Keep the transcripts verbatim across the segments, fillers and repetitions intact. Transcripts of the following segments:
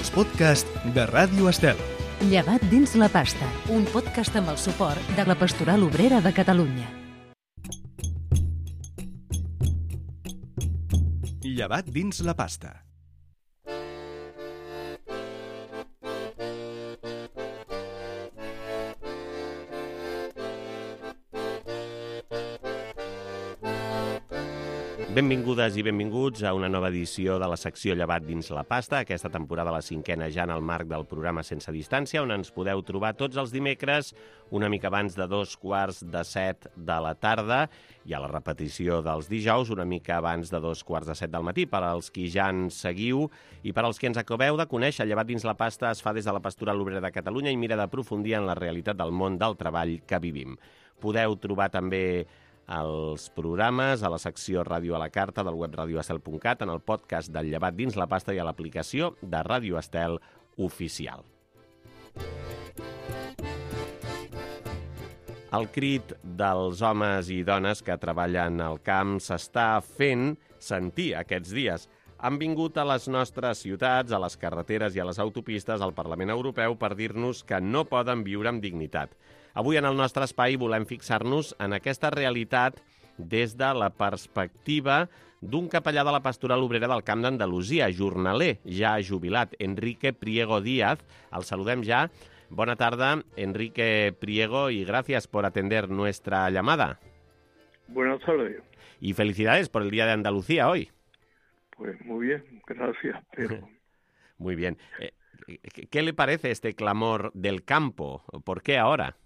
els podcasts de Ràdio Estel. Llevat dins la pasta, un podcast amb el suport de la Pastoral Obrera de Catalunya. Llevat dins la pasta. Benvingudes i benvinguts a una nova edició de la secció Llevat dins la pasta, aquesta temporada la cinquena ja en el marc del programa Sense Distància, on ens podeu trobar tots els dimecres, una mica abans de dos quarts de set de la tarda, i a la repetició dels dijous, una mica abans de dos quarts de set del matí. Per als qui ja ens seguiu i per als que ens acabeu de conèixer, Llevat dins la pasta es fa des de la Pastoral Obrera de Catalunya i mira d'aprofundir en la realitat del món del treball que vivim. Podeu trobar també els programes a la secció Ràdio a la Carta del web radio estel punt cat, en el podcast del Llevat dins la pasta i a l'aplicació de Ràdio Estel oficial. El crit dels homes i dones que treballen al camp s'està fent sentir aquests dies. Han vingut a les nostres ciutats, a les carreteres i a les autopistes, al Parlament Europeu, per dir-nos que no poden viure amb dignitat. Avui en el nostre espai volem fixar-nos en aquesta realitat des de la perspectiva d'un capellà de la Pastoral Obrera del Camp d'Andalusia, jornaler, ja jubilat, Enrique Priego Díaz. El saludem ja. Bona tarda, Enrique Priego, y gracias por atender nuestra llamada. Buenas tardes. Y felicidades por el Día de Andalucía hoy. Pues muy bien, gracias. Pero... Muy bien. Eh, ¿Qué le parece este clamor del campo? ¿Por qué ahora?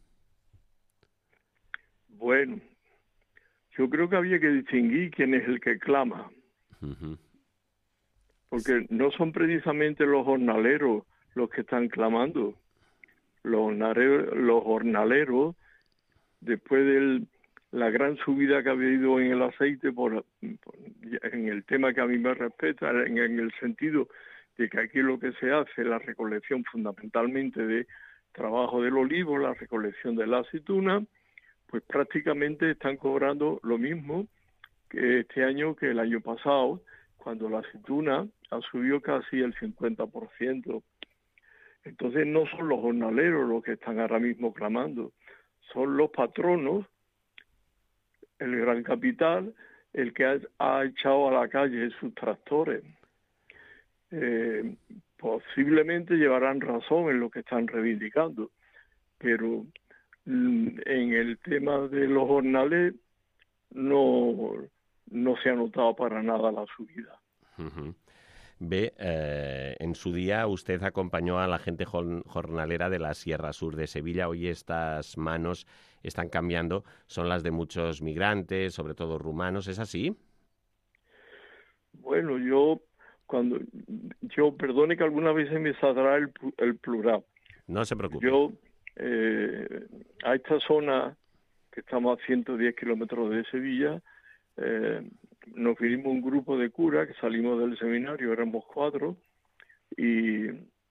Bueno, yo creo que había que distinguir quién es el que clama. Uh-huh. Porque no son precisamente los jornaleros los que están clamando. Los jornaleros, los jornaleros después de la gran subida que ha habido en el aceite, por, por, en el tema que a mí me respeta, en, en el sentido de que aquí lo que se hace es la recolección fundamentalmente de trabajo del olivo, la recolección de la aceituna, pues prácticamente están cobrando lo mismo que este año que el año pasado, cuando la aceituna ha subido casi el cincuenta por ciento. Entonces no son los jornaleros los que están ahora mismo clamando, son los patronos, el gran capital, el que ha, ha echado a la calle sus tractores. Eh, posiblemente llevarán razón en lo que están reivindicando, pero en el tema de los jornales no, no se ha notado para nada la subida. Uh-huh. Bé, eh, en su día usted acompañó a la gente jornalera de la Sierra Sur de Sevilla. Hoy estas manos están cambiando, son las de muchos migrantes, sobre todo rumanos. ¿Es así? Bueno, yo, cuando yo perdone que alguna vez me saldrá el, el plural. No se preocupe. Yo, eh, a esta zona, que estamos a ciento diez kilómetros de Sevilla, eh, nos vinimos un grupo de curas que salimos del seminario, éramos cuatro, y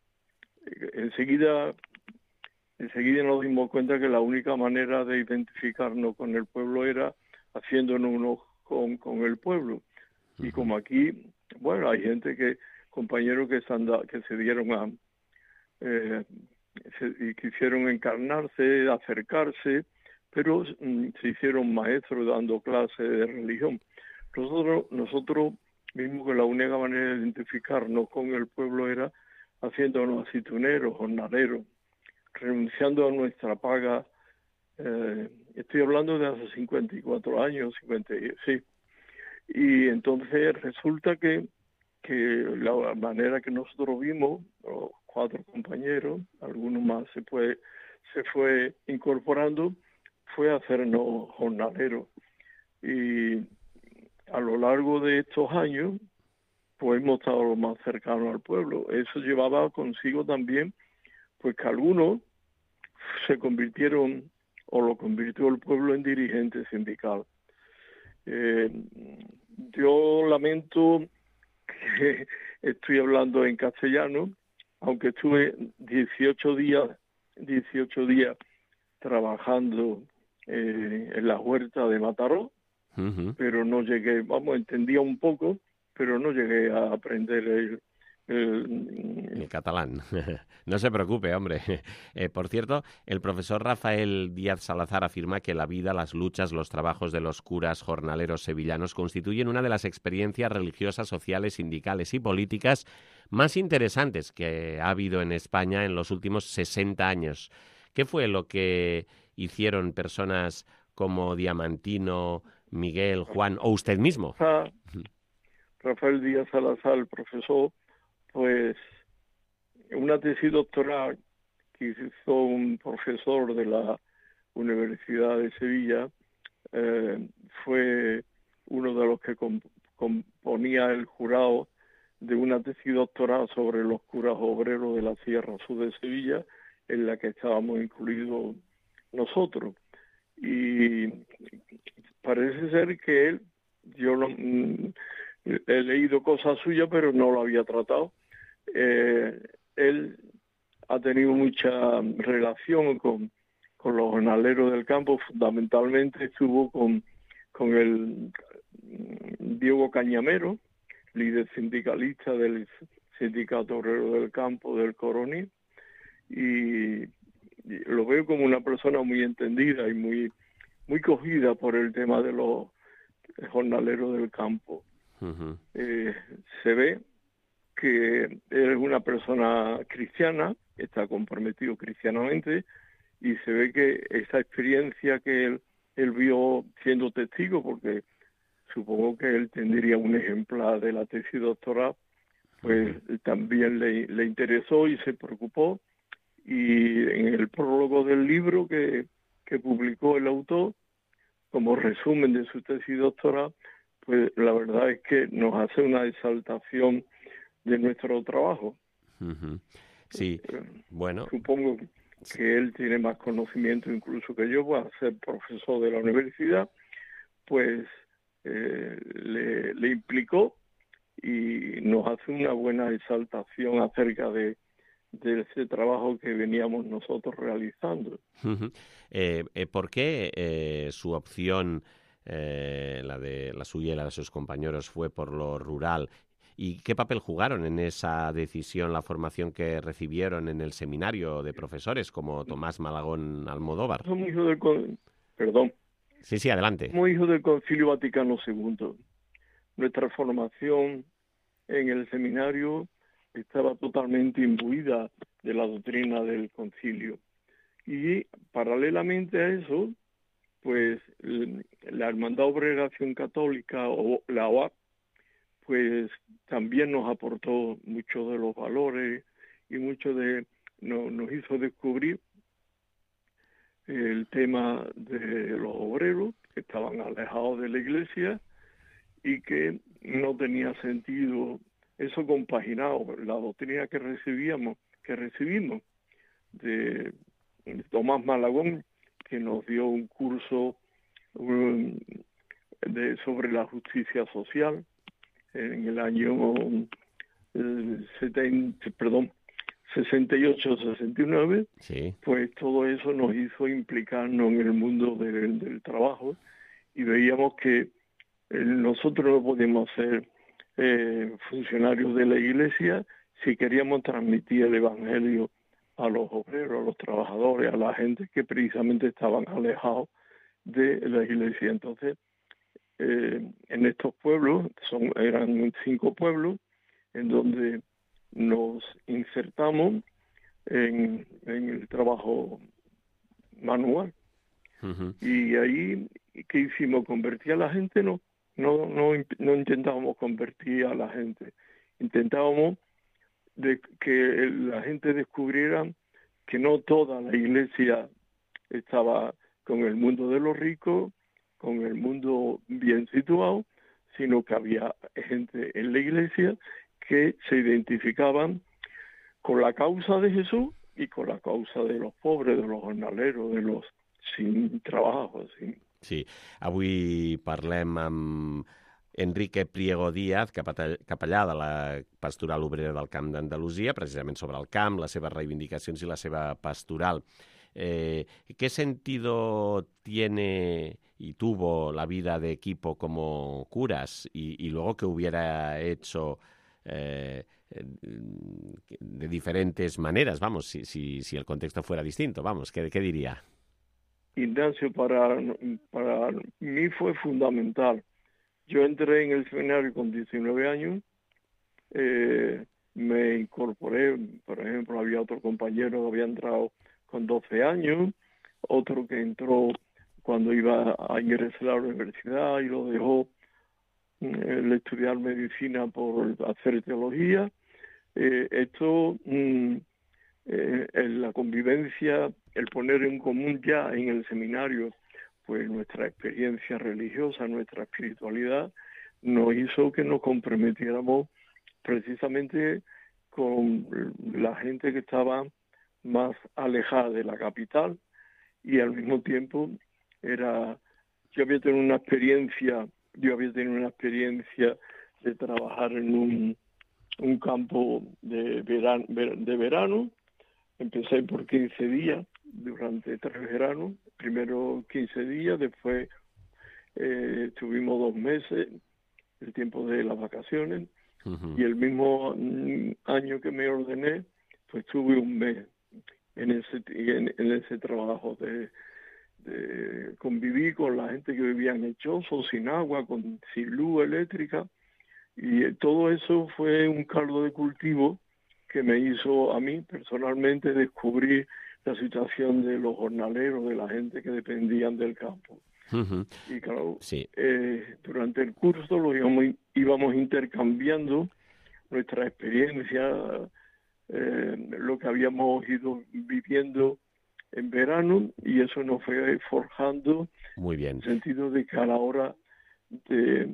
enseguida, enseguida nos dimos cuenta que la única manera de identificarnos con el pueblo era haciéndonos uno con, con el pueblo. Y como aquí, bueno, hay gente que, compañeros que se, anda, que se dieron a, eh, se, y quisieron encarnarse, acercarse, pero mm, se hicieron maestros dando clases de religión. Nosotros, nosotros vimos que la única manera de identificarnos con el pueblo era haciéndonos aceituneros, jornaleros, renunciando a nuestra paga. Eh, estoy hablando de hace cincuenta y cuatro años, cincuenta, sí. Y entonces resulta que, que la manera que nosotros vimos, los cuatro compañeros, algunos más se fue, se fue incorporando, fue hacernos jornaleros. Y a lo largo de estos años, pues hemos estado lo más cercanos al pueblo. Eso llevaba consigo también, pues que algunos se convirtieron, o lo convirtió el pueblo en dirigente sindical. Eh, yo lamento que estoy hablando en castellano, aunque estuve dieciocho días, dieciocho días trabajando eh, en la huerta de Mataró, uh-huh. pero no llegué, vamos, entendía un poco, pero no llegué a aprender el, el, el catalán. No se preocupe, hombre. Eh, por cierto, el profesor Rafael Díaz Salazar afirma que la vida, las luchas, los trabajos de los curas jornaleros sevillanos constituyen una de las experiencias religiosas, sociales, sindicales y políticas más interesantes que ha habido en España en los últimos sesenta años. ¿Qué fue lo que hicieron personas como Diamantino, Miguel, Juan o usted mismo? Rafael Díaz Salazar, el profesor, pues una tesis doctoral que hizo un profesor de la Universidad de Sevilla, eh, fue uno de los que comp componía el jurado de una tesis doctoral sobre los curas obreros de la Sierra Sur de Sevilla, en la que estábamos incluidos nosotros. Y parece ser que él, yo no, he leído cosas suyas, pero no lo había tratado. Eh, él ha tenido mucha relación con, con los jornaleros del campo, fundamentalmente estuvo con, con el Diego Cañamero, líder sindicalista del Sindicato Obrero del Campo del Coroní, y, y lo veo como una persona muy entendida y muy, muy cogida por el tema de los jornaleros del campo. Uh-huh. Eh, se ve que él es una persona cristiana, está comprometido cristianamente, y se ve que esa experiencia que él, él vio siendo testigo, porque supongo que él tendría un ejemplar de la tesis doctoral, pues uh-huh. también le, le interesó y se preocupó, y en el prólogo del libro que, que publicó el autor, como resumen de su tesis doctoral, pues la verdad es que nos hace una exaltación de nuestro trabajo. Uh-huh. Sí, bueno. Supongo que él tiene más conocimiento incluso que yo, va a ser profesor de la universidad, pues eh, le, le implicó y nos hace una buena exaltación acerca de, de ese trabajo que veníamos nosotros realizando. Uh-huh. eh, eh, ¿Por qué eh, su opción, eh, la de la suya y la de sus compañeros, fue por lo rural? ¿Y qué papel jugaron en esa decisión la formación que recibieron en el seminario de profesores como Tomás Malagón Almodóvar? Somos hijos del con... Perdón. Sí, sí, adelante. Somos hijos del Concilio Vaticano segundo. Nuestra formación en el seminario estaba totalmente imbuida de la doctrina del concilio. Y paralelamente a eso, pues la Hermandad Obrera Acción Católica, o la O A C, pues también nos aportó muchos de los valores y mucho de no, nos hizo descubrir el tema de los obreros que estaban alejados de la iglesia y que no tenía sentido eso compaginado, la doctrina que recibíamos, que recibimos de, de Tomás Malagón, que nos dio un curso um, de, sobre la justicia social en el año eh, setenta, perdón, sesenta y ocho sesenta y nueve, sí. Pues todo eso nos hizo implicarnos en el mundo del, del trabajo y veíamos que eh, nosotros no podíamos ser eh, funcionarios de la iglesia si queríamos transmitir el evangelio a los obreros, a los trabajadores, a la gente que precisamente estaban alejados de la iglesia. Entonces, eh, en estos pueblos, son eran cinco pueblos, en donde nos insertamos en, en el trabajo manual. Uh-huh. Y ahí, ¿qué hicimos? ¿Convertir a la gente? No, no, no, no intentábamos convertir a la gente. Intentábamos de que la gente descubriera que no toda la iglesia estaba con el mundo de los ricos, con el mundo bien situado, sino que había gente en la iglesia que se identificaban con la causa de Jesús y con la causa de los pobres, de los jornaleros, de los sin trabajo. Sin... Sí, avui parlem amb Enrique Priego Díaz, capellà de la Pastoral Obrera del Camp d'Andalusia, precisament sobre el camp, les seves reivindicacions i la seva pastoral. Eh, ¿Qué sentido tiene y tuvo la vida de equipo como curas y, y luego que hubiera hecho eh, de diferentes maneras, vamos, si, si, si el contexto fuera distinto, vamos, ¿qué, qué diría? Ignacio, para, para mí fue fundamental. Yo entré en el seminario con diecinueve años, eh, me incorporé, por ejemplo, había otro compañero que había entrado con doce años, otro que entró cuando iba a ingresar a la universidad y lo dejó el estudiar medicina por hacer teología. Eh, esto, mm, eh, en la convivencia, el poner en común ya en el seminario, pues nuestra experiencia religiosa, nuestra espiritualidad, nos hizo que nos comprometiéramos precisamente con la gente que estaba más alejada de la capital, y al mismo tiempo era, yo había tenido una experiencia, yo había tenido una experiencia de trabajar en un, un campo de verano, de verano. Empecé por quince días, durante tres veranos, primero quince días, después eh, estuvimos dos meses, el tiempo de las vacaciones, uh-huh. Y el mismo año que me ordené, pues tuve un mes en ese en, en ese trabajo de, de conviví con la gente que vivía en el chozo, sin agua, con sin luz eléctrica, y todo eso fue un caldo de cultivo que me hizo a mí personalmente descubrir la situación de los jornaleros, de la gente que dependían del campo. Uh-huh. Y claro, sí. eh, durante el curso lo íbamos, íbamos intercambiando nuestra experiencia, eh, lo que habíamos ido viviendo en verano, y eso nos fue forjando. Muy bien. En el sentido de que a la hora de,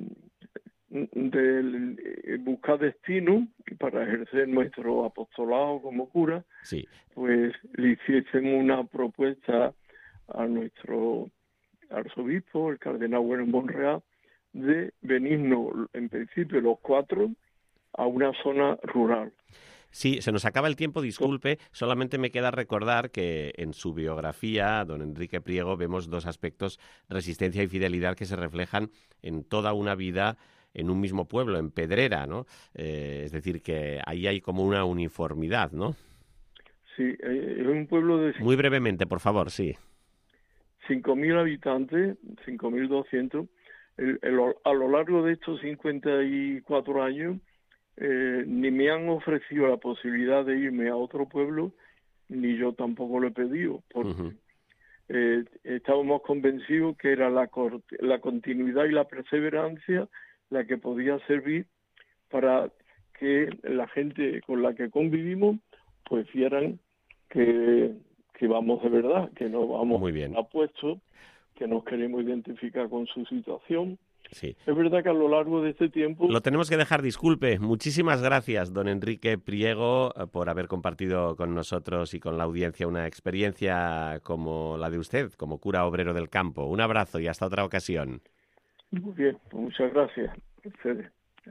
de buscar destino para ejercer nuestro apostolado como cura, sí. Pues le hiciésemos una propuesta a nuestro arzobispo, el cardenal Bueno Monreal, de venirnos en principio los cuatro a una zona rural. Sí, se nos acaba el tiempo, disculpe, solamente me queda recordar que en su biografía, don Enrique Priego, vemos dos aspectos, resistencia y fidelidad, que se reflejan en toda una vida en un mismo pueblo, en Pedrera, ¿no? Eh, es decir, que ahí hay como una uniformidad, ¿no? Sí, es un pueblo de... Muy brevemente, por favor, sí. cinco mil habitantes, cinco mil doscientos. El, el, a lo largo de estos cincuenta y cuatro años, eh, ni me han ofrecido la posibilidad de irme a otro pueblo, ni yo tampoco lo he pedido, porque uh-huh. eh, estábamos convencidos que era la, la continuidad y la perseverancia la que podía servir para que la gente con la que convivimos pues vieran que, que vamos de verdad, que no vamos a puesto, que nos queremos identificar con su situación. Sí. Es verdad que a lo largo de este tiempo... Lo tenemos que dejar, disculpe. Muchísimas gracias, don Enrique Priego, por haber compartido con nosotros y con la audiencia una experiencia como la de usted, como cura obrero del campo. Un abrazo y hasta otra ocasión. Muy bien, pues muchas gracias. Adiós.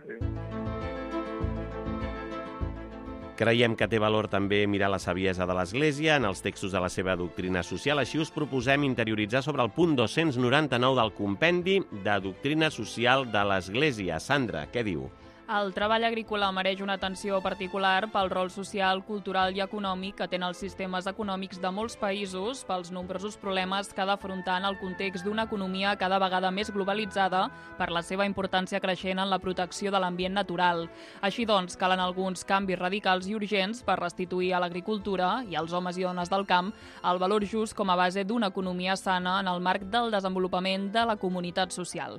Creiem que té valor també mirar la saviesa de l'Església en els textos de la seva doctrina social. Així us proposem interioritzar sobre el punt dos-cents noranta-nou del compendi de doctrina social de l'Església. Sandra, què diu? El treball agrícola mereix una atenció particular pel rol social, cultural i econòmic que tenen els sistemes econòmics de molts països, pels nombrosos problemes que ha d'afrontar en el context d'una economia cada vegada més globalitzada per la seva importància creixent en la protecció de l'ambient natural. Així doncs, calen alguns canvis radicals i urgents per restituir a l'agricultura i als homes i dones del camp el valor just com a base d'una economia sana en el marc del desenvolupament de la comunitat social.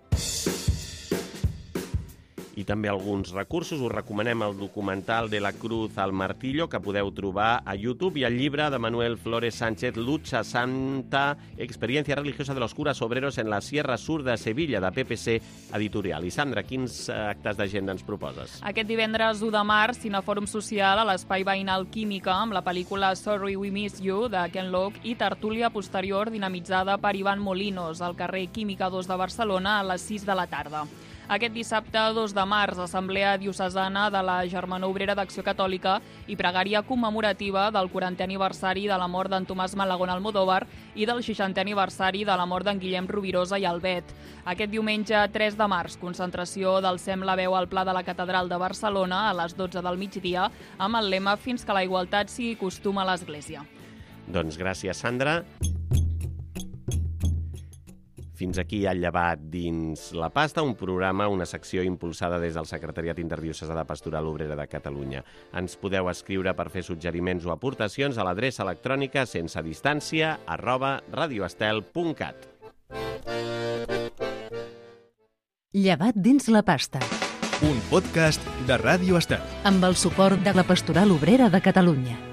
I també alguns recursos. Us recomanem el documental de la Cruz al Martillo, que podeu trobar a YouTube, i el llibre de Manuel Flores Sánchez, Lucha Santa, Experiencia religiosa de los curas obreros en la Sierra Sur de Sevilla, de P P C Editorial. I Sandra, quins actes d'agenda ens proposes? Aquest divendres u de març, Cinefòrum Social a l'Espai Veïnal Química, amb la pel·lícula Sorry We Miss You, de Ken Loach, i tertúlia posterior dinamitzada per Ivan Molinos, al carrer Química dos de Barcelona, a les sis de la tarda. Aquest dissabte, dos de març, Assemblea Diocesana de la Germanor Obrera d'Acció Catòlica i pregària commemorativa del quarantè aniversari de la mort d'en Tomàs Malagón Almodóvar i del seixantè aniversari de la mort d'en Guillem Rovirosa i Albet. Aquest diumenge, tres de març, concentració del Sem la Veu al Pla de la Catedral de Barcelona a les dotze del migdia amb el lema «Fins que la igualtat sigui costum a l'Església». Doncs gràcies, Sandra. Fins aquí el Llevat dins la pasta, un programa, una secció impulsada des del Secretariat Interdiocesà de Pastoral Obrera de Catalunya. Ens podeu escriure per fer suggeriments o aportacions a l'adreça electrònica sense distància arroba radioestel punt cat. Llevat dins la pasta. Un podcast de Ràdio Estel. Amb el suport de la Pastoral Obrera de Catalunya.